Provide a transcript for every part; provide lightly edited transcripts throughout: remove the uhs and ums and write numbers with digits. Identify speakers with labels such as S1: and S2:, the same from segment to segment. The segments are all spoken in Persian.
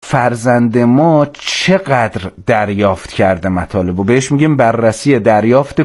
S1: فرزند ما چقدر دریافت کرده مطالب و بهش میگیم بررسی دریافت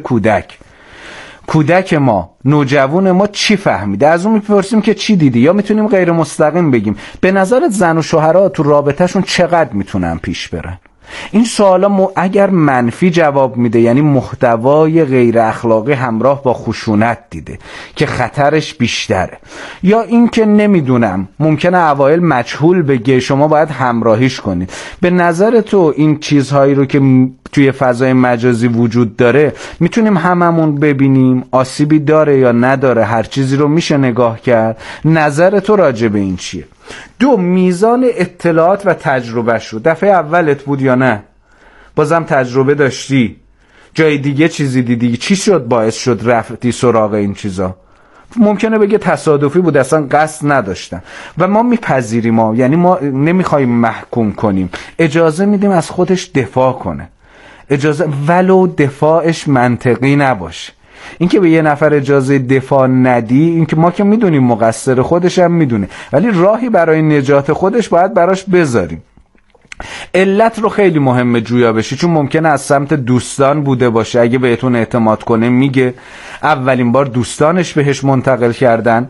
S1: کودک ما، نوجوان ما چی فهمیده، از اون میپرسیم که چی دیدی، یا میتونیم غیر مستقیم بگیم به نظرت زن و شوهرها تو رابطهشون چقدر میتونن پیش برن. این سوالا اگر منفی جواب میده یعنی محتوای غیر اخلاقی همراه با خشونت دیده که خطرش بیشتره، یا اینکه نمیدونم ممکنه اوایل مجهول بگه شما باید همراهیش کنید. به نظر تو این چیزهایی رو که توی فضای مجازی وجود داره میتونیم هممون ببینیم، آسیبی داره یا نداره، هر چیزی رو میشه نگاه کرد؟ نظر تو راجع به این چیه؟ 2 میزان اطلاعات و تجربهش رو دفعه اولت بود یا نه؟ بازم تجربه داشتی؟ جای دیگه چیزی دیدی؟ چی شد باعث شد رفتی سراغ این چیزا؟ ممکنه بگه تصادفی بود، اصلا قصد نداشتم. و ما میپذیریم یعنی ما نمیخوایم محکوم کنیم، اجازه میدیم از خودش دفاع کنه، اجازه ولو دفاعش منطقی نباشه. اینکه به یه نفر اجازه دفاع ندی، اینکه ما که میدونیم مقصر، خودش هم میدونه، ولی راهی برای نجات خودش باید براش بذاریم. علت رو خیلی مهمه جویا بشی، چون ممکنه از سمت دوستان بوده باشه. اگه بهتون اعتماد کنه میگه اولین بار دوستانش بهش منتقل کردن،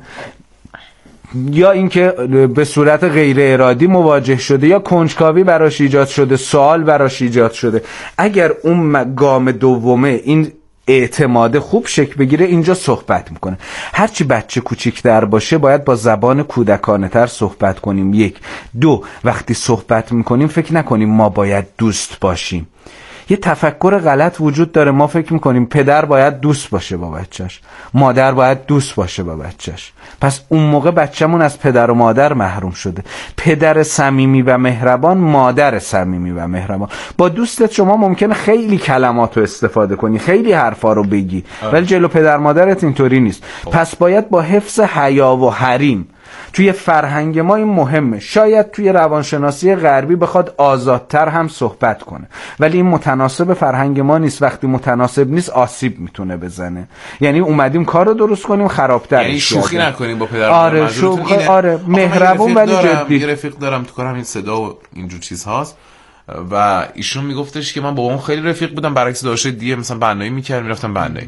S1: یا اینکه به صورت غیر ارادی مواجه شده، یا کنجکاوی براش ایجاد شده، سوال براش ایجاد شده. اگر اون گام دومه این اعتماد خوب شکل بگیره، اینجا صحبت میکنه. هرچی بچه کوچیک‌تر باشه باید با زبان کودکانه تر صحبت کنیم. 1 2 وقتی صحبت میکنیم فکر نکنیم ما باید دوست باشیم. یه تفکر غلط وجود داره، ما فکر میکنیم پدر باید دوست باشه با بچهش، مادر باید دوست باشه با بچهش، پس اون موقع بچه‌مون از پدر و مادر محروم شده. پدر صمیمی و مهربان، مادر صمیمی و مهربان. با دوستت شما ممکنه خیلی کلمات رو استفاده کنی، خیلی حرفا رو بگی، ولی جلو پدر مادرت اینطوری نیست. پس باید با حفظ حیا و حریم. توی فرهنگ ما این مهمه. شاید توی روانشناسی غربی بخواد آزادتر هم صحبت کنه، ولی این متناسب فرهنگ ما نیست. وقتی متناسب نیست آسیب میتونه بزنه. یعنی اومدیم کار رو درست کنیم خرابتر،
S2: یعنی شوخی نکنیم با پدر.
S1: آره شوخی، آره مهربون ولی جدی.
S2: یه رفیق دارم تو کارم این صدا و اینجور چیزهاست و ایشون میگفتش که من با اون خیلی رفیق بودم، برعکس داشته دیگه مثلا بنایی میکرد، میرفتم بنایی.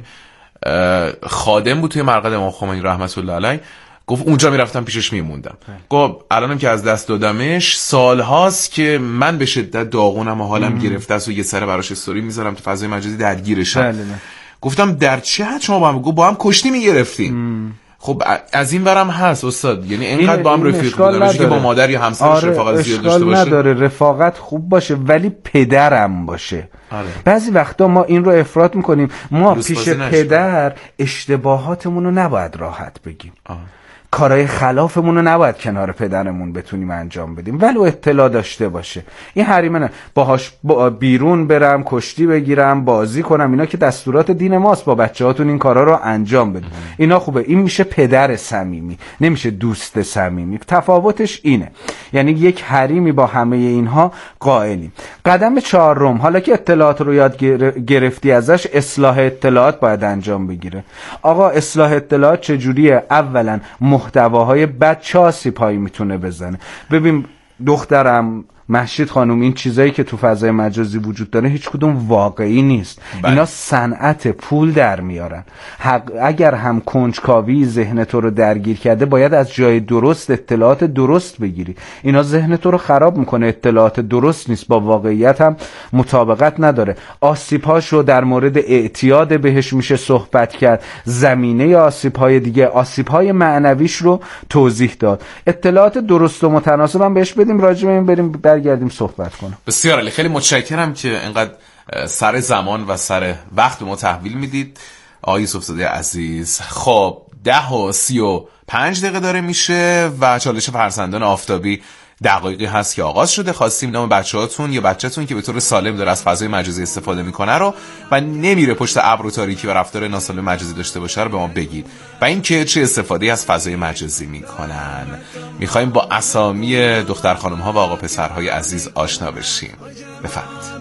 S2: خادم بود توی مرقد امام خمینی رحمت الله علیه. گفت اونجا میرفتم پیشش میموندم. گفت الانم که از دست دادمش سال هاست که من به شدت داغونم و حالم گرفته است و یه سر براش استوری میذارم تو فضای مجازی درگیرشم. گفتم در چه حد شما با هم؟ گفت با هم کشتی میگرفتیم. خب از این برم هست استاد، یعنی اینقدر با هم رفیق بودن که با مادر یا همسرش رفاقت زیاد داشته باشه.
S1: نداره، رفاقت خوب باشه ولی پدرم باشه. بعضی وقتا ما این رو افراط میکنیم، ما پیش پدر اشتباهاتمون رو نباید راحت بگیم. کارهای خلافمون رو نباید کنار پدرمون بتونیم انجام بدیم ولو اطلاع داشته باشه. این حریمه نه، باهاش بیرون برم، کشتی بگیرم، بازی کنم، اینا که دستورات دین ماست. با بچه‌هاتون این کارا رو انجام بدید، اینا خوبه. این میشه پدر صمیمی، نمیشه دوست صمیمی. تفاوتش اینه، یعنی یک حریمی با همه اینها قائلیم. قدم 4، حالا که اطلاعات رو یاد گرفتی ازش، اصلاح اطلاعات باید انجام بگیره. آقا اصلاح اطلاعات چجوریه؟ اولا محتواهای بد چه آسیب‌هایی میتونه بزنه. ببین دخترم مهشید خانم، این چیزایی که تو فضای مجازی وجود داره هیچ کدوم واقعی نیست. اینا صنعت، پول در میارن. اگر هم کنجکاوی ذهن تو رو درگیر کرده، باید از جای درست اطلاعات درست بگیری. اینا ذهن تو رو خراب میکنه، اطلاعات درست نیست، با واقعیت هم مطابقت نداره. آسیب‌هاشو در مورد اعتیاد بهش میشه صحبت کرد، زمینه آسیب‌های دیگه، آسیب‌های معنویش رو توضیح داد. اطلاعات درست و متناسب هم بهش بدیم، راجع به این بریم برگردیم صحبت کنم.
S2: بسیار عالی، خیلی متشکرم که اینقدر سر زمان و سر وقت ما تحویل میدید آقای یوسفزاده عزیز. خب 10:35 داره میشه و چالش فرزندان آفتابی دقایقی هست که آغاز شده. خواستیم نام بچه‌هاتون یا بچه‌تون که به طور سالم داره از فضای مجازی استفاده میکنه رو و نمیره پشت ابر و تاریکی و رفتار ناسالم مجازی داشته باشه رو به ما بگید و اینکه چه استفاده از فضای مجازی میکنن. میخوایم با اسامی دختر خانم ها و آقا پسرهای عزیز آشنا بشیم. بفرمایید.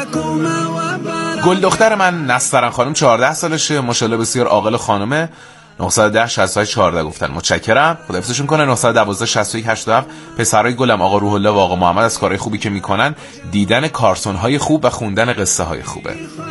S2: گل دختر من نسترن خانم 14 سالشه، ماشاءالله بسیار عاقل خانمه 910 68 14 گفتن متشکرم، خداحافظشون کنه. 912 61 87 پسرای گلم آقا روح الله و آقا محمد از کارهای خوبی که میکنن، دیدن کارتون های خوب و خوندن قصه های خوبه.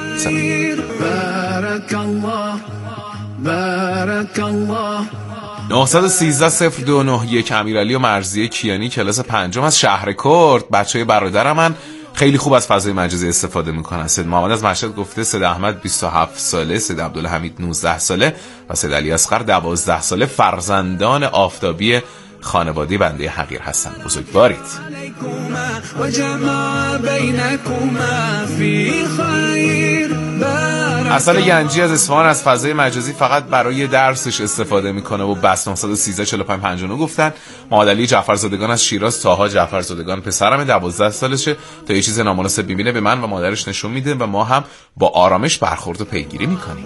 S2: بارک الله بارک الله. 913 0291 امیرعلی و مرضیه کیانی کلاس پنجم از شهر کرد. بچهای برادرم من خیلی خوب از فضای مجازی استفاده میکنن. سید محمد از مشهد گفته سید احمد 27 ساله، سید عبدالحمید 19 ساله و سید علی اصغر 12 ساله فرزندان آفتابی خانواده بنده حقیر هستن. بزرگوارید. اصل گنجی از اصفهان از فضای مجازی فقط برای درسش استفاده میکنه و بس. 913 45 59 گفتن معادلی جعفرزادگان از شیراز، طاها جعفرزادگان پسرم 12 سالشه، تا یه چیز نامناسب میبینه به من و مادرش نشون میده و ما هم با آرامش برخورد و پیگیری میکنیم.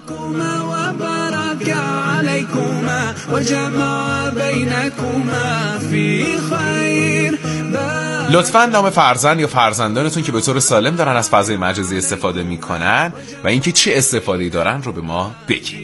S2: لطفاً نام فرزند یا فرزندانتون که به طور سالم دارن از فضای مجازی استفاده میکنن و اینکه چه استفاده‌ای دارن رو به ما بگید.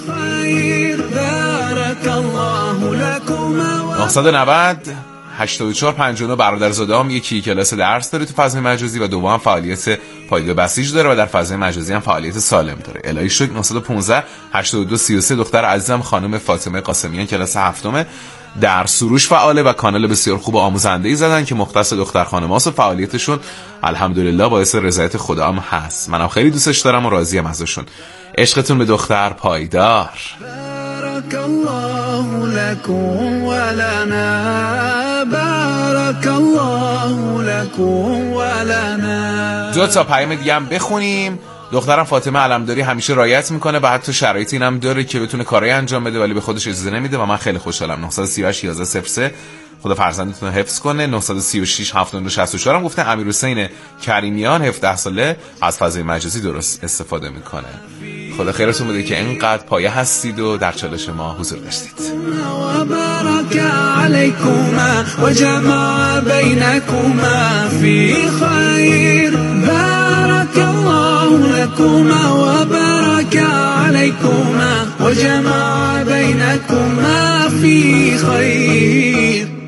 S2: 990 84 59 برادرزاده‌ام یکی کلاس درس داره تو فضای مجازی و دوم فعالیت پایگاه بسیج داره و در فضای مجازی هم فعالیت سالم داره. الهی شکر. 915 82 33 دختر عزیزم خانم فاطمه قاسمیان کلاس هفتم در سروش فعاله و کانال بسیار خوب و آموزنده‌ای زدن که مختص دختر خانم‌هاست و فعالیتشون الحمدلله باعث رضایت خدا هم هست. منم خیلی دوستش دارم و راضیم ازشون. عشقتون به دختر پایدار. بارک الله لکم ولنا بارک الله لکم ولنا. دو تا پیام دیگه هم بخونیم. دخترم فاطمه علمداری همیشه رعایت میکنه و حتی شرایطی اینم داره که بتونه کارایی انجام بده ولی به خودش اجازه نمیده و من خیلی خوشحالم. 938 11 03 خدا فرزندتون رو حفظ کنه. 936 72 64 هم گفته امیر حسین کریمیان 17 ساله از فضای مجازی درست استفاده میکنه. خدا خیرتون بده که اینقدر پایه هستید و در چالش ما حضور داشتید. بارک علیکما و جمع بینکما فی خیر. بارک الله لکما و بارک علیکما و جمع بینکما فی خیر.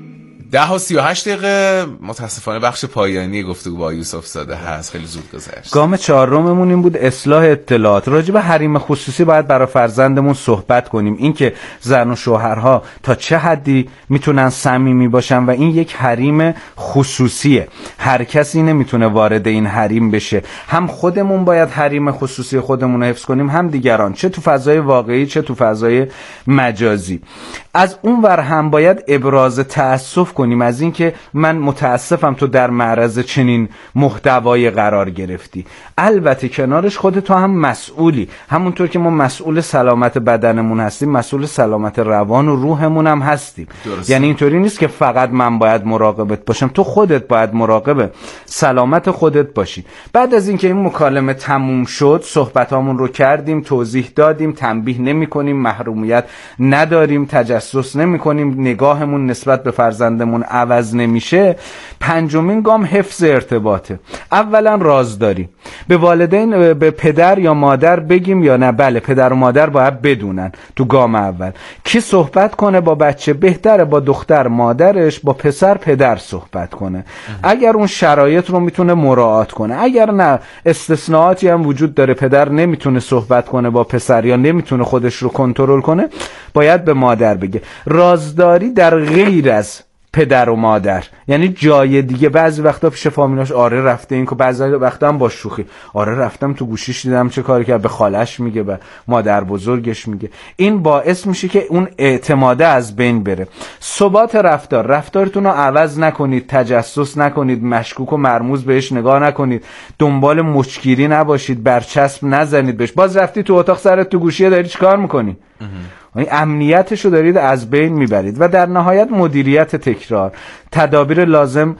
S2: 10:38 متاسفانه بخش پایانی گفتگو با یوسف زاده هست، خیلی زود گذشت.
S1: گام چهارممون این بود اصلاح اطلاعات. راجع به حریم خصوصی باید برای فرزندمون صحبت کنیم، اینکه زن و شوهرها تا چه حدی میتونن صمیمی باشن و این یک حریم خصوصیه، هر کسی نمیتونه وارد این حریم بشه. هم خودمون باید حریم خصوصی خودمون رو حفظ کنیم، هم دیگران، چه تو فضای واقعی چه تو فضای مجازی. از اون ور هم باید ابراز تأسف کنیم از این که من متاسفم تو در معرض چنین محتوایی قرار گرفتی. البته کنارش خودت تو هم مسئولی، همونطور که ما مسئول سلامت بدنمون هستیم مسئول سلامت روان و روحمون هم هستیم. درسته. یعنی اینطوری نیست که فقط من باید مراقبت باشم، تو خودت باید مراقب سلامت خودت باشی. بعد از اینکه این مکالمه تموم شد صحبتامون رو کردیم، توضیح دادیم، تنبیه نمی کنیم، محرومیت نداریم، تجسس نمی کنیم، نگاهمون نسبت به فرزندمون عوض نمیشه. پنجمین گام حفظ ارتباطه. اولا رازداری. به والدین، به پدر یا مادر بگیم یا نه؟ بله، پدر و مادر باید بدونن تو گام اول کی صحبت کنه با بچه. بهتره با دختر مادرش، با پسر پدر صحبت کنه اگر اون شرایط رو میتونه مراعات کنه. اگر نه استثناءاتی هم وجود داره، پدر نمیتونه صحبت کنه با پسر یا نمیتونه خودش رو کنترل کنه، باید به مادر بگه. رازداری در غیر از پدر و مادر، یعنی جای دیگه. بعضی وقتا پیش فامیلاش آره رفته این که، بعضی وقتا هم با شوخی آره رفتم تو گوشیش دیدم چه کاری کرد، به خالش میگه، به مادر بزرگش میگه. این باعث میشه که اون اعتماده از بین بره. ثبات رفتار. رفتارتون رو عوض نکنید، تجسس نکنید، مشکوک و مرموز بهش نگاه نکنید، دنبال مچگیری نباشید، برچسب نزنید بهش. باز رفتی تو اتاق سرت تو گوشیه داری چیکار میکنی؟ این امنیتش رو دارید از بین میبرید. و در نهایت مدیریت تکرار. تدابیر لازم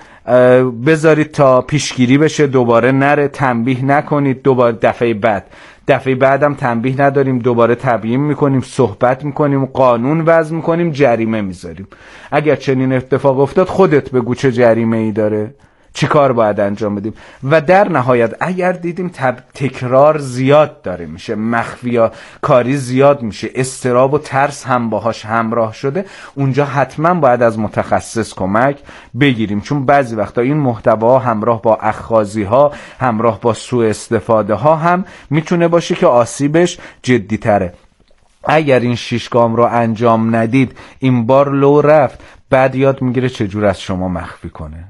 S1: بذارید تا پیشگیری بشه، دوباره نره. تنبیه نکنید دوباره، دفعه بعدم تنبیه نداریم، دوباره تبیین میکنیم، صحبت میکنیم، قانون وضع میکنیم، جریمه میذاریم. اگر چنین اتفاق افتاد خودت بگو چه جریمه ای داره. چی کار باید انجام بدیم. و در نهایت اگر دیدیم تکرار زیاد داره میشه، مخفیا کاری زیاد میشه، اضطراب و ترس هم باهاش همراه شده، اونجا حتما باید از متخصص کمک بگیریم، چون بعضی وقتا این محتوا همراه با اخاذی ها، همراه با سوء استفاده ها هم میتونه باشه که آسیبش جدی تره. اگر این 6 گام رو انجام ندید، این بار لو رفت، بعد یاد میگیره چجور از شما مخفی کنه.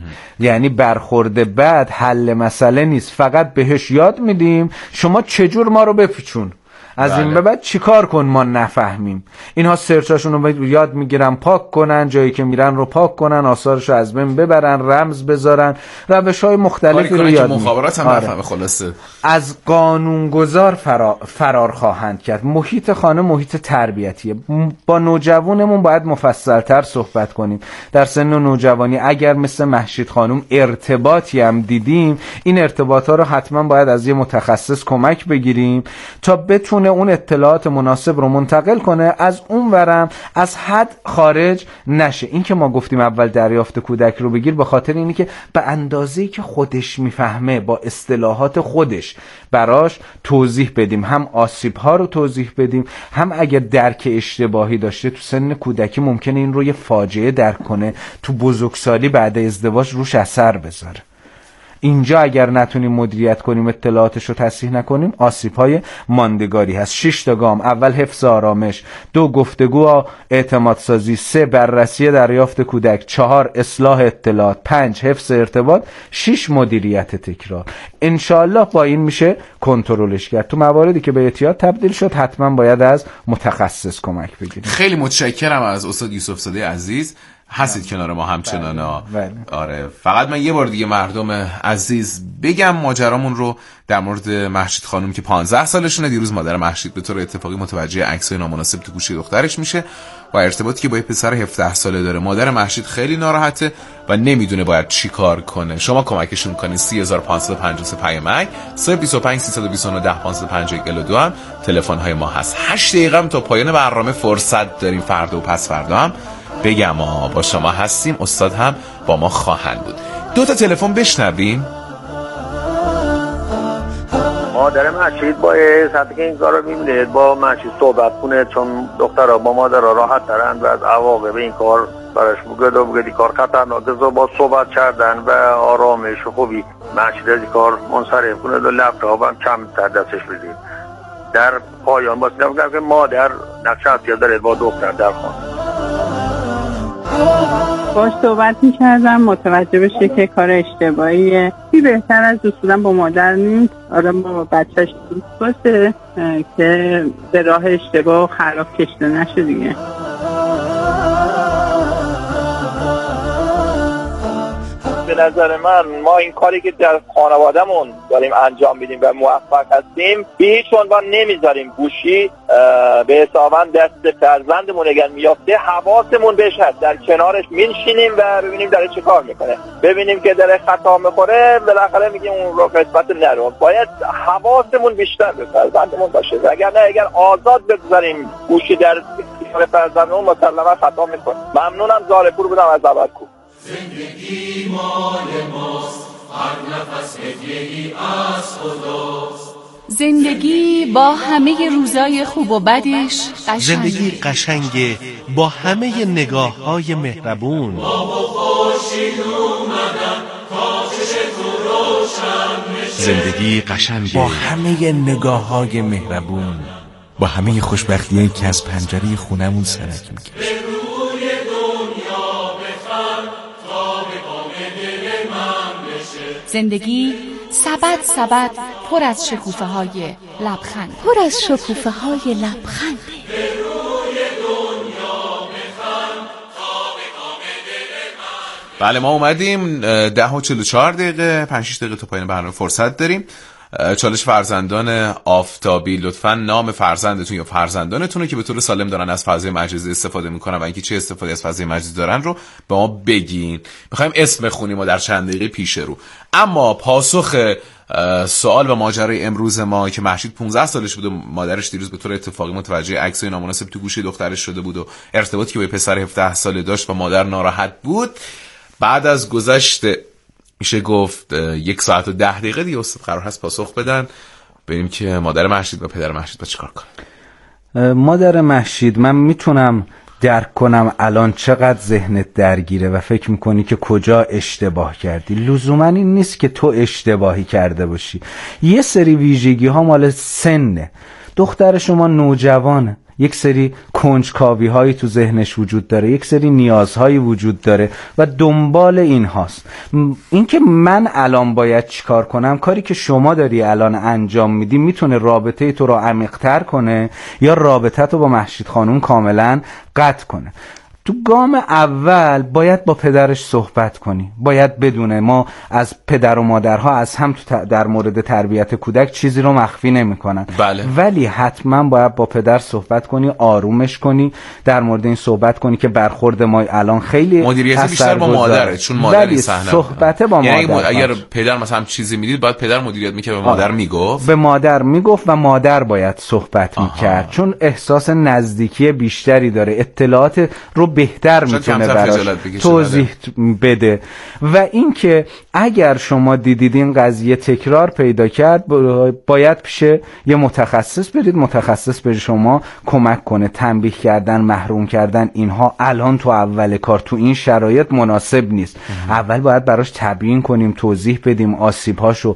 S1: یعنی برخورد بعد حل مسئله نیست، فقط بهش یاد میدیم شما چجور ما رو بپیچون، از این به بعد چیکار کن ما نفهمیم. اینها سرچاشون رو یاد میگیرن، پاک کنن، جایی که میرن رو پاک کنن، آثارش رو از بین ببرن، رمز بذارن، روش‌های مختلفی رو یاد میگیرن.
S2: مخابرات هم نفهمه. خلاصه از
S1: قانونگذار فرار خواهند کرد. محیط خانه محیط تربیتیه. با نوجوانمون باید مفصل‌تر صحبت کنیم. در سن نوجوانی اگر مثل مهشید خانم ارتباطی هم دیدیم، این ارتباطات رو حتما باید از یه متخصص کمک بگیریم تا بتونه اون اطلاعات مناسب رو منتقل کنه، از اون ورم از حد خارج نشه. این که ما گفتیم اول دریافت کودک رو بگیر، به خاطر اینی که به اندازه‌ای که خودش میفهمه با اصطلاحات خودش براش توضیح بدیم، هم آسیب‌ها رو توضیح بدیم، هم اگر درک اشتباهی داشته تو سن کودکی ممکنه این رو یه فاجعه درک کنه، تو بزرگسالی بعد ازدواج روش اثر بذاره. اینجا اگر نتونیم مدیریت کنیم، اطلاعاتش رو تصحیح نکنیم، آسیب‌های ماندگاری هست. 6 تا گام: اول حفظ آرامش، 2 گفتگو اعتماد سازی، 3 بررسی دریافت کودک، 4 اصلاح اطلاعات، 5 حفظ ارتباط، 6 مدیریت تکرار. انشالله با این میشه کنترلش کرد. تو مواردی که به اعتیاد تبدیل شد حتما باید از متخصص کمک بگیریم.
S2: خیلی متشکرم از استاد یوسف زاده عزیز، هستید کنار ما همچنان. آره، فقط من یه بار دیگه مردم عزیز بگم ماجرامون رو در مورد مهشید خانم که 15 سالشونه. دیروز مادر مهشید به طور اتفاقی متوجه عکسای نامناسب تو گوشی دخترش میشه و ارتباطی که با یه پسر 17 ساله داره. مادر مهشید خیلی ناراحته و نمیدونه باید چی کار کنه. شما کمکشون کنید. 3553 پیامک 025 329 10552 هم تلفن های ما هست. 8 دقیقه تا پایان برنامه فرصت داریم. فردا و پس فردا هم بگم با شما هستیم، استاد هم با ما خواهند بود. 2 تا تلفن بشنویم.
S3: مادر مهشید با حتی که این کار رو میبینه با مهشید صحبت کنه، چون دخترها با مادرها راحت ترند و از عواقب این کار برش بگید کار خطرناکه با صحبت کردن و آرامش و خوبی مهشید از این کار منصرف کنه و لپتاپ هم کم تر دستش بدید. در پایان باید نمیگم که مادر نقش اصلی داره با دختر در خانه.
S4: باش صحبت می‌کردم، متوجه بشه که کار اشتباهیه. چی بهتر از دوست بودن با مادر نیست؟ آدم با بچهش دوست باشه که به راه اشتباه خراب کشته نشه دیگه.
S3: به نظر من ما این کاری که در خانوادهمون داریم انجام میدیم و موفق هستیم، به هیچ عنوان نمیذاریم گوشی به حساباً دست فرزندمون اگر میافته حواسمون بهش هست، در کنارش میشینیم و ببینیم داره چه کار میکنه، ببینیم که داره خطا میخوره بالاخره میگیم اون رو قسمت نرو. باید حواسمون بیشتر به فرزندمون باشه، اگر نه اگر آزاد بگذاریم گوشی در کنار فرزندمون مسلما خطا میکنه. ممنونم. زارپور بودم از ابرکو.
S5: زندگی مال ماست، هر نفس هدیه‌ای از خداست.
S6: زندگی با همه روزای خوب و بدش قشنگه.
S7: زندگی قشنگه با همه نگاه‌های مهربون.
S5: ما با خورشید اومدن تا چشم تو روشن بشه.
S7: زندگی قشنگه
S8: با همه نگاه‌های مهربون، با همه خوشبختی‌هایی که از پنجره خونمون سرک می‌کشه.
S6: زندگی سبد پر از شکوفه های لبخند،
S9: پر از شکوفه های لبخند.
S2: بله ما اومدیم 10:44 دقیقه 5-6 دقیقه تا پایان برنامه فرصت داریم. چالش فرزندان آفتابی، لطفاً نام فرزندتون یا فرزندانتون رو که به طور سالم دارن از فضای مجازی استفاده میکنن و اینکه چه استفاده از فضای مجازی دارن رو به ما بگین. میخوایم اسم بخونیم و در چند دقیقه پیش رو. اما پاسخ سوال و ماجرای امروز ما که مهشید 15 سالش بود و مادرش دیروز به طور اتفاقی متوجه عکسای نامناسب تو گوشی دخترش شده بود و ارتباطی که با پسر 17 ساله داشت و مادر ناراحت بود، بعد از گذشت میشه گفت 1 ساعت و 10 دقیقه دیگه استاد قرار هست پاسخ بدن. بریم که مادر مهشید و پدر مهشید با چیکار کنن.
S1: مادر مهشید، من میتونم درک کنم الان چقدر ذهنت درگیره و فکر میکنی که کجا اشتباه کردی. لزوما این نیست که تو اشتباهی کرده باشی، یه سری ویژگی ها مال سنه. دختر شما نوجوانه، یک سری کنجکاوی هایی تو ذهنش وجود داره، یک سری نیازهایی وجود داره و دنبال این هاست. این که من الان باید چیکار کنم، کاری که شما داری الان انجام میدی میتونه رابطه تو رو عمیق‌تر کنه یا رابطه تو با مهشید خانوم کاملا قطع کنه. تو گام اول باید با پدرش صحبت کنی، باید بدونه ما از پدر و مادرها از هم در مورد تربیت کودک چیزی رو مخفی نمی کنن.
S2: بله.
S1: ولی حتما باید با پدر صحبت کنی، آرومش کنی، در مورد این صحبت کنی که برخورد ما الان خیلی
S2: مدیریت بیشتر با مادره، چون مادر این صحنه
S1: صحبت با
S2: یعنی
S1: مادر.
S2: اگر پدر مثلا چیزی میدید باید پدر مدیریت میکرد، به مادر میگفت،
S1: به مادر میگفت و مادر باید صحبت میکرد، چون احساس نزدیکی بیشتری داره، اطلاعات رو بهتر میتونه براش توضیح بده. و اینکه اگر شما دیدید این قضیه تکرار پیدا کرد، باید پیش یه متخصص برید، متخصص به شما کمک کنه. تنبیه کردن، محروم کردن، اینها الان تو اول کار تو این شرایط مناسب نیست. اول باید براش تبیین کنیم، توضیح بدیم، آسیب‌هاشو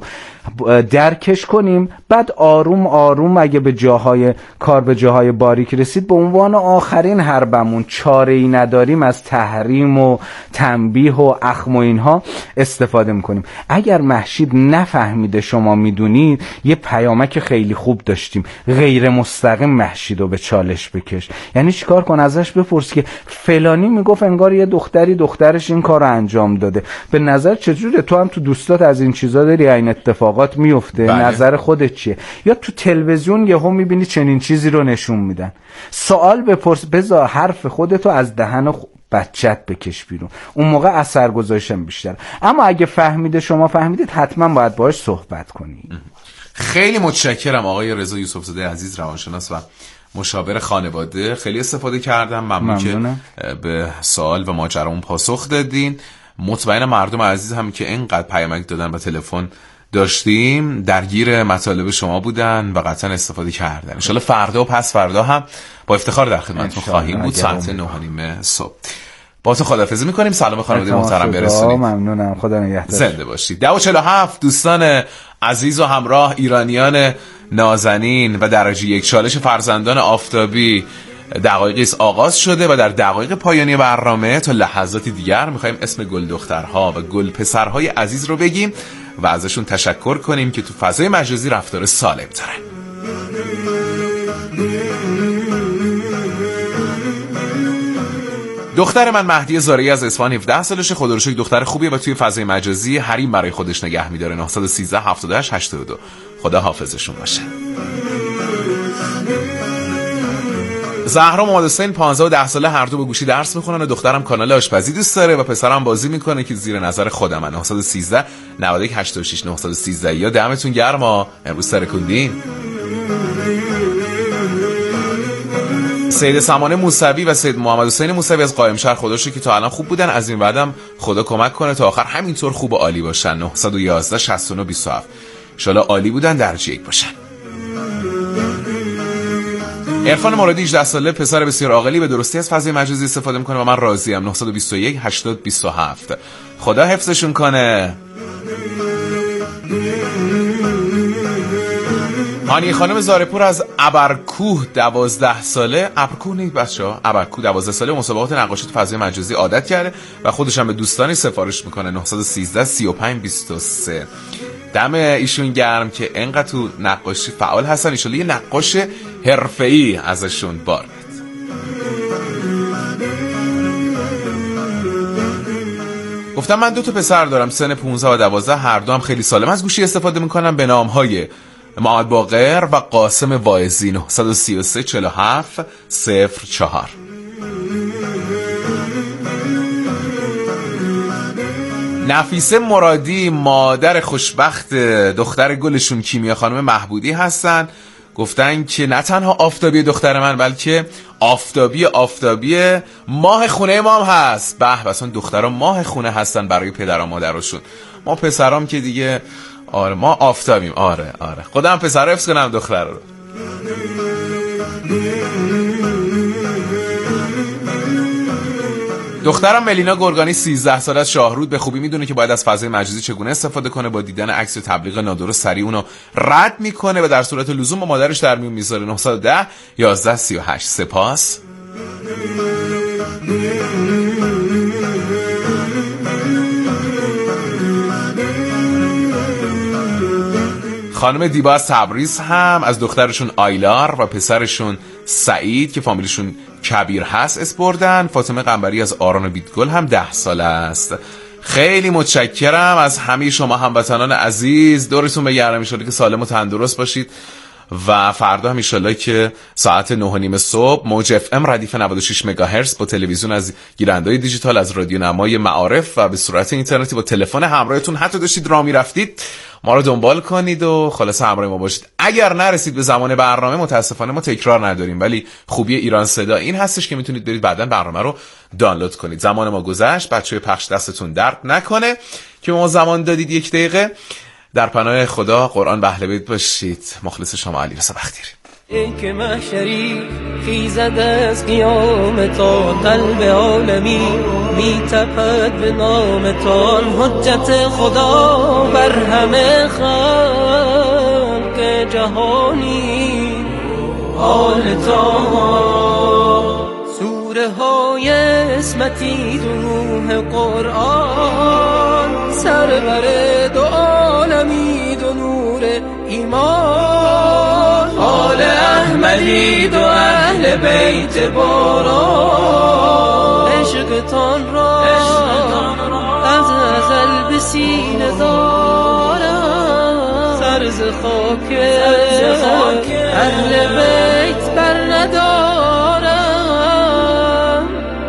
S1: درکش کنیم، بعد آروم آروم اگه به جاهای کار به جاهای باریک رسید، به عنوان آخرین حربمون چاره‌ای نداریم از تحریم و تنبیه و اخم و اینها استفاده میکنیم. اگر مهشید نفهمیده شما میدونید، یه پیامک خیلی خوب داشتیم، غیر مستقیم مهشید رو به چالش بکش. یعنی چیکار کن؟ ازش بپرس که فلانی میگفت انگار یه دخترش این کار رو انجام داده، به نظر چجوره؟ تو هم تو دوستات از این چیزا داری این اتفاقات میفته؟
S2: بله.
S1: نظر خودت چیه؟ یا تو تلویزیون یهو میبینی چنین چیزی رو نشون میدن. سوال بپرس، بذار حرف خودتو از دهن بچت بکش بیرون، اون موقع اثر گذاشتن بیشتر. اما اگه فهمیده، شما فهمیدید، حتما باید باهاش صحبت کنی.
S2: خیلی متشکرم آقای رضا یوسف زاده عزیز، روانشناس و مشاور خانواده. خیلی استفاده کردم. ممنون که به سوال و ماجرامون پاسخ دادین. مطمئنم مردم عزیز هم که اینقدر پیامک دادن و تلفن داشتیم درگیر مطالب شما بودن و قطعا استفاده کردن. ان شاءالله فردا و پس فردا هم با افتخار در خدمتتون خواهیم بود ساعت 9:30 صبح. با تو خداحافظی می‌کنیم. سلام خانواده محترم برسونید.
S1: ممنونم. خدا نگهدار.
S2: زنده باشید. 10:47 دوستان عزیز و همراه، ایرانیان نازنین و درجه یک، چالش فرزندان آفتابی دقایقی است آغاز شده و در دقایق پایانی برنامه تا لحظاتی دیگر می‌خوایم اسم گل دخترها و گل پسرهای عزیز رو بگیم و ازشون تشکر کنیم که تو فضای مجازی رفتار سالم دارن. دختر من مهدی زارعی از اصفهان 17 سالشه، خدا رو شکر دختر خوبیه و توی فضای مجازی حریم برای خودش نگه می‌داره. 913 78 82. خدا حافظشون باشه. زهرا محمد حسین 15 و 10 ساله، هر دو به گوشی درس میخونن و دخترم کانال آشپزی دوست داره و پسرم بازی میکنه که زیر نظر خودم. 913 91 86 913. یا دمتون گرما، امروز سرکوندین. سید سمانه موسوی و سید محمد حسین موسوی از قائمشهر، خدا شکر که تا الان خوب بودن، از این بعدم خدا کمک کنه تا آخر همینطور خوب و عالی باشن. 911 69 27. ان شاءالله عالی بودن، درجه 1 باشن. عرفان مرادی 18 ساله، پسر بسیار عاقلی، به درستی از فضای مجازی استفاده میکنه و من راضیم. 921 80 27. خدا حفظشون کنه. هانی خانم زارپور از ابرکوه 12 ساله، ابرکوه نیست بچه‌ها، ابرکوه 12 ساله، مسابقات نقاشی تو فضای مجازی عادت کرده و خودش هم به دوستانی سفارش میکنه. 913 35 23. دم ایشون گرم که انقدر تو نقاشی فعال هستن. ان شاءالله یه نقاش حرفه‌ای ازشون بارد. گفتم من 2 تا پسر دارم، سن 15 و 12، هر دو هم خیلی سالم از گوشی استفاده میکنم، به نام‌های محمد باقر و قاسم واعظی. 933 47 04. نفیسه مرادی، مادر خوشبخت دختر گلشون کیمیا خانم محبودی هستن. گفتن که نه تنها آفتابی دختر من، بلکه آفتابی ماه خونه ما هم هست. به اصلا دخترها ماه خونه هستن برای پدر و مادرشون. ما پسرام که دیگه آره ما آفتابیم. آره خودم پسر حفظ کنم دختر رو. دخترم ملینا گرگانی 13 ساله از شاهرود به خوبی میدونه که باید از فضای مجازی چگونه استفاده کنه. با دیدن عکس تبلیغ نادرست سریع اونو رد میکنه و در صورت لزوم با مادرش در میون میذاره. 910 11 38. سپاس. خانم دیبا از تبریز هم از دخترشون آیلار و پسرشون سعید که فامیلشون کبیر هست اسپردن. فاطمه قنبری از آران و بیتگل هم 10 ساله است. خیلی متشکرم از همه شما هموطنان عزیز. دورتون بگردم، ان شاءالله که سالم و تندرست باشید و فردا هم ان شاءالله که ساعت 9:30 صبح موج اف ام ردیف 96 مگاهرتز با تلویزیون از گیرنده‌های دیجیتال، از رادیو نمای معارف و به صورت اینترنتی با تلفن همراهتون حتی داشتید راه میرفتید ما رو دنبال کنید و خلاص همراه ما باشید. اگر نرسید به زمان برنامه متاسفانه ما تکرار نداریم، ولی خوبی ایران صدا این هستش که میتونید برید بعداً برنامه رو دانلود کنید. زمان ما گذشت، بچه‌های پخش دستتون درد نکنه که ما زمان دادید 1 دقیقه. در پناه خدا، قرآن به اهل بیت باشید. مخلص شما علیرضا بختیاری.
S10: ای که محشری خیزد از قیامتا، قلب عالمی میتپد به نامتان. حجت خدا بر همه خلق جهانی حالتا. سوره های اسمتی روح قرآن، سرور دو عالمی دو نور ایمان. آل احمدی دو اهل بیت باران، عشقتان را از ازل به سینه دارم. سرز خاک اهل بیت بر ندارم.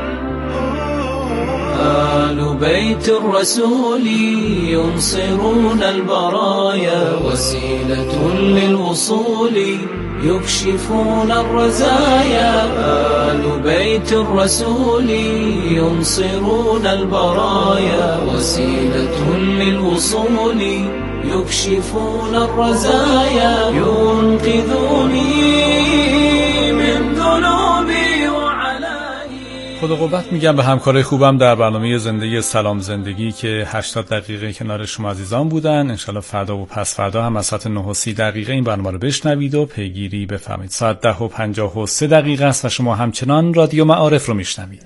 S10: آل بیت الرسول ينصرون البرايا، وسيلة للوصول يكشفون الرزايا. آل بيت الرسول ينصرون البرايا، وسيلة للوصول يكشفون الرزايا. ينقذوني من ذنوبي وعلائي.
S11: خدا قوت میگم به همکارای خوبم در برنامه زندگی سلام زندگی که 80 دقیقه کنار شما عزیزان بودن. انشالله فردا و پس فردا هم از ساعت 9:30 این برنامه رو بشنوید و پیگیری بفرمایید. ساعت 10:53 است و شما همچنان رادیو معارف رو میشنوید.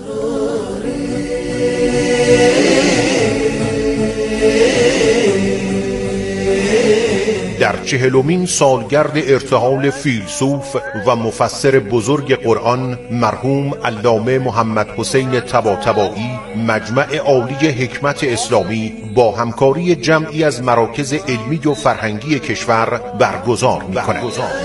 S12: در 40مین سالگرد ارتحال فیلسوف و مفسر بزرگ قرآن مرحوم علامه محمد حسین طباطبایی، مجمع عالی حکمت اسلامی با همکاری جمعی از مراکز علمی و فرهنگی کشور برگزار می‌کند.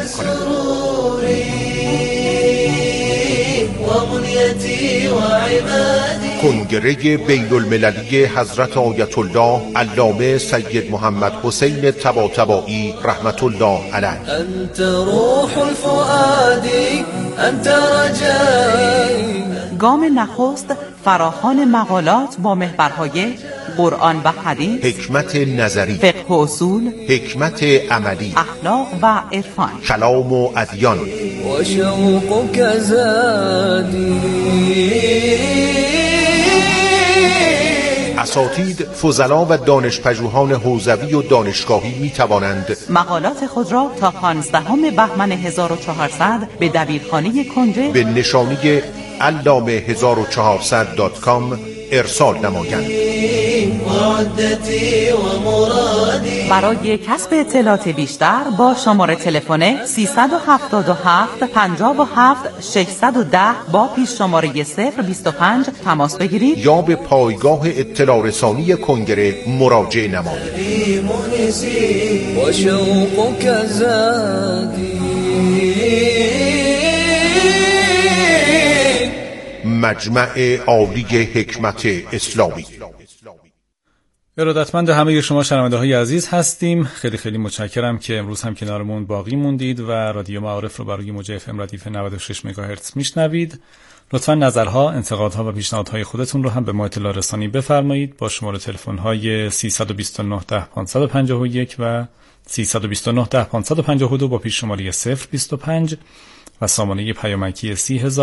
S12: کنگره بین المللی حضرت آیت الله علامه سید محمد حسین طباطبایی رحمت الله علیه.
S10: انت روح الفؤاد انت رجایی.
S13: گام نخست فراخوان مقالات با محورهای قرآن و حدیث،
S12: حکمت نظری،
S13: فقه و اصول،
S12: حکمت عملی،
S13: اخلاق و عرفان،
S12: کلام و ادیان.
S10: و شوقک زادی.
S12: اساتید، فضلا و دانشپژوهان حوزوی و دانشگاهی می توانند
S13: مقالات خود را تا 15 بهمن 1400 به دبیرخانه کنگره
S12: به نشانی allame1400.com ارسال نمایند.
S13: برای کسب اطلاعات بیشتر با شماره تلفن 377 57 610 با پیش شماره 025 تماس بگیرید
S12: یا به پایگاه اطلاع رسانی کنگره مراجعه نمایید. مجمع عالی حکمت اسلامی.
S11: ارادتمند همه شما شنونده‌های عزیز هستیم. خیلی خیلی متشکرم که امروز هم کنارمون باقی موندید و رادیو معارف رو برای موج اف ام ردیف 96 مگاهرتز میشنوید. لطفاً نظرها، انتقادها و پیشنهادهای خودتون رو هم به ما اطلاع رسانی بفرمایید با شماره تلفن‌های 329 10 551 و 329 10 552 با پیش شماره 025 و سامانه پیامکی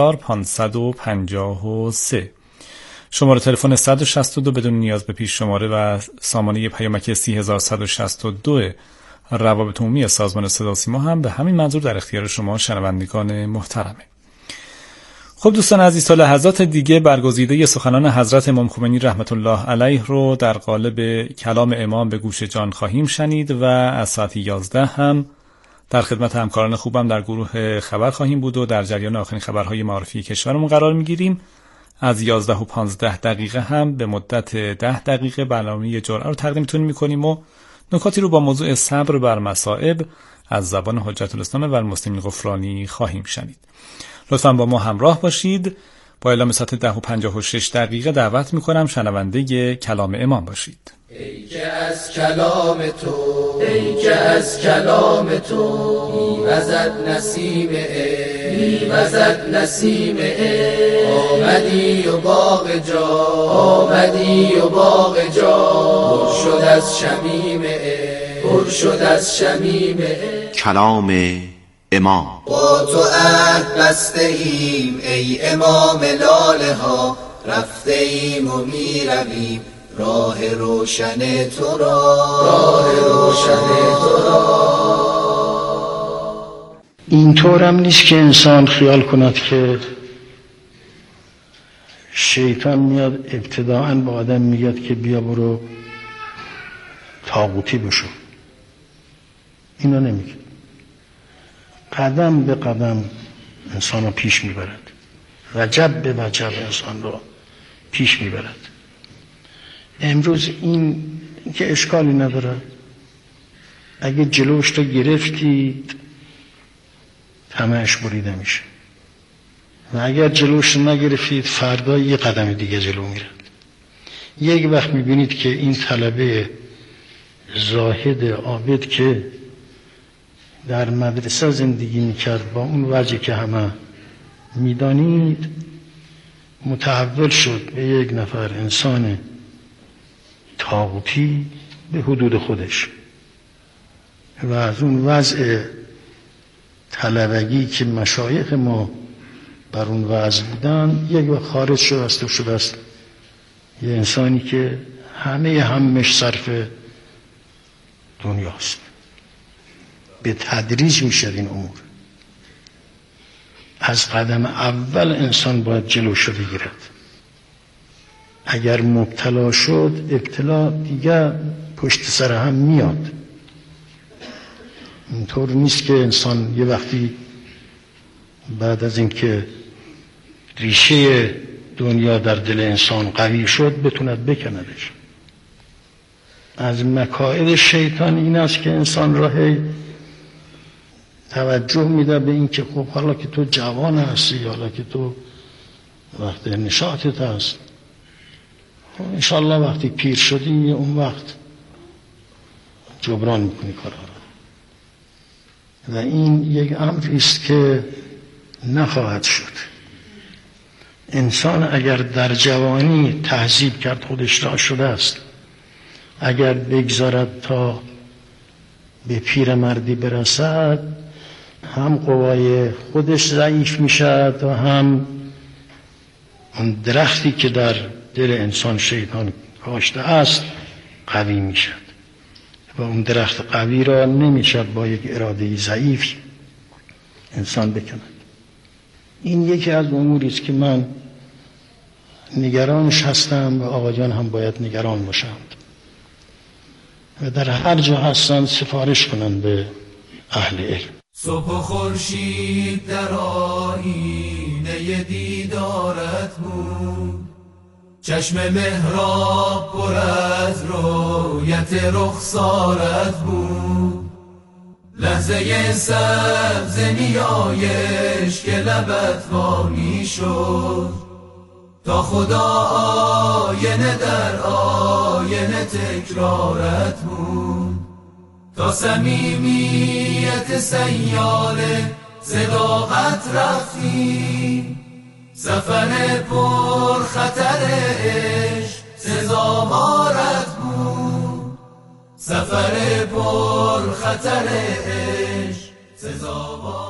S11: 30553. شماره تلفن 162 بدون نیاز به پیش شماره و سامانه پیامکی 3162 روابط عمومی سازمان صدا و سیما هم به همین منظور در اختیار شما شنوندگان محترمه. خب دوستان عزیز، تا لحظات دیگه برگزیده سخنان حضرت امام خمینی رحمت الله علیه رو در قالب کلام امام به گوش جان خواهیم شنید و از ساعت 11 هم در خدمت همکاران خوبم در گروه خبر خواهیم بود و در جریان آخرین خبرهای معرفی کشورمون قرار میگیریم. از 11 و 15 دقیقه هم به مدت 10 دقیقه برنامه جرعه رو تقدیمتون میکنیم و نکاتی رو با موضوع صبر بر مصائب از زبان حجت الاسلام و المسلمین غفرانی خواهیم شنید. لطفاً با ما همراه باشید. با اعلام ساعت 10 و 56 دقیقه دعوت میکنم شنونده کلام امام باشید.
S10: ای که از کلام تو، ای که از کلام تو میوزد نسیم میوزد نسیم آمدی و باغ جا، آمدی و باغ جا پر شد از شمیم پر شد از شمیم
S14: کلام امام.
S10: با تو عهد بسته ایم ای امام لاله ها، رفته ایم و میرویم راه روشن تو را، راه روشن تو را.
S15: اینطورم نیست که انسان خیال کند که شیطان میاد ابتداعاً با آدم میگه که بیا برو طاغوتی بشو. اینا نمیگه. قدم به قدم انسان رو پیش میبرد، وجب به وجب انسان رو پیش میبرد. امروز این که اشکالی نداره، اگه جلوش رو گرفتید طمعش بریده میشه و اگر جلوش رو نگرفتید فردا یه قدم دیگه جلو میرد. یک وقت میبینید که این طلبه زاهد عابد که در مدرسه زندگی میکرد با اون وجه که همه میدانید متحول شد به یک نفر انسان طاغوتی به حدود خودش و از اون وضع طلبگی که مشایخ ما بر اون وضع بودن یک وقت خارج شد است و شده است یه انسانی که همه همش صرف دنیاست. به تدریج میشه این امور. از قدم اول انسان باید جلوشو بگیرد. اگر مبتلا شد ابتلا دیگه پشت سر هم میاد. اینطور نیست که انسان یه وقتی بعد از اینکه ریشه دنیا در دل انسان قوی شد بتوند بکندش. از مکائد شیطان این است که انسان راه توجه میده به این که خب حالا که تو جوان هستی، حالا که تو وقت نشاطت هست، خب انشالله وقتی پیر شدی اون وقت جبران میکنی کارها را. و این یک امری است که نخواهد شد. انسان اگر در جوانی تهذیب کرد خودش را شده است، اگر بگذارد تا به پیرمردی برسد هم قوای خودش ضعیف میشد و هم اون درختی که در دل انسان شیطان کاشته است قوی میشد و اون درخت قوی را نمیشد با یک اراده ضعیف انسان بکند. این یکی از اموری است که من نگرانش هستم و آقایان هم باید نگران باشند و در هر جا هستند سفارش کنند به اهل علم.
S10: صبح خورشید در آینه دیدارت بود، چشم محراب پر از رویت رخسارت بود، لحظه سبز نیایش که لبت وانی شد، تا خدا آینه در آینه تکرارت بود، تا صمیمیت سیال صداقت رفتی، سفر پر خطرش سزاوارت بود، سفر پر خطرش سزاوارت